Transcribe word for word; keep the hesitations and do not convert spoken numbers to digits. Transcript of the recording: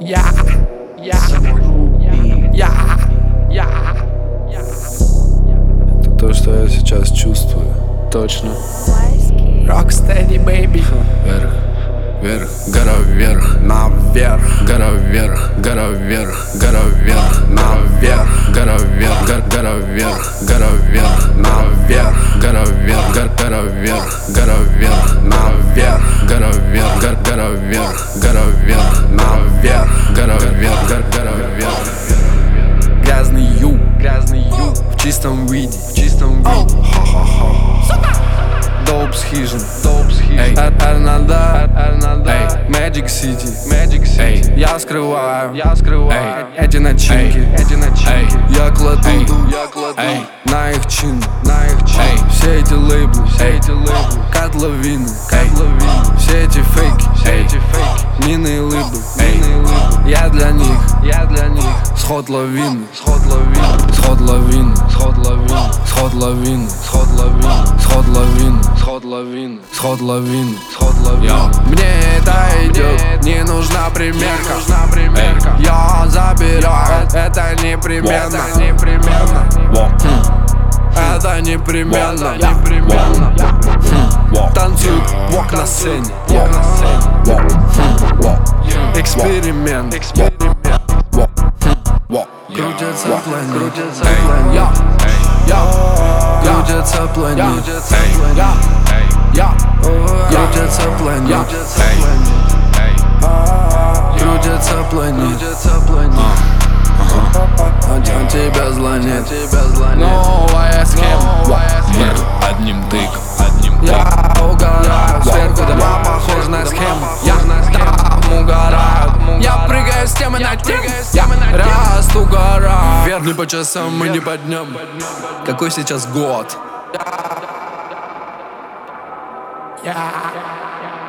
Я, я, я, я, я. Это то, что я сейчас чувствую. Точно. Rocksteady, baby. Вверх, вверх, гора вверх, наверх, гора вверх, гора вверх, гора вверх, наверх, гора вверх, гор, гора вверх, гора вверх, наверх, гора вверх, гор, гора вверх, гора вверх, наверх, гора вверх, гор, гора вверх, гора вверх, наверх, гора вверх, гор, гора вверх. Грязный ю, грязный ю, в чистом виде, в чистом виде. Dope Hijin, Dope Hijin, Эрнада, Эрнада, Magic City, Magic City. Я скрываю, я скрываю эти начинки, эти начинки. Я кладу, я кладу на их чин, на их чин. Все эти лейблы, все эти лейблы, котловины, котловины. Все эти фейки, все эти фейки, мины и лыбы, мины и лыбы. Я для них, я для них. Сход лавины, сход лавины, сход лавины, сход лавины, сход лавины, сход лавины, сход лавины, сход лавины, сход лавины, сход лавины. Мне это идет, не нужна примерка, нужна примерка. Я забираю, это непременно, непременно. Это непременно, непременно. Танцуют вок на сцене, вок на сцене. Эксперимент, эксперимент. Крутятся планеты, крутятся планеты. Крутятся планеты, крутятся планеты, крутятся планеты. Он тебя звонит, новая схема. Одним тыком, одним тыком. Я угораю, сверху дома похожи на схему. Я там угораю, я прыгаю с темы на тему. Я расту гора, вверх не по часам, мы не по дням. Какой сейчас год? Я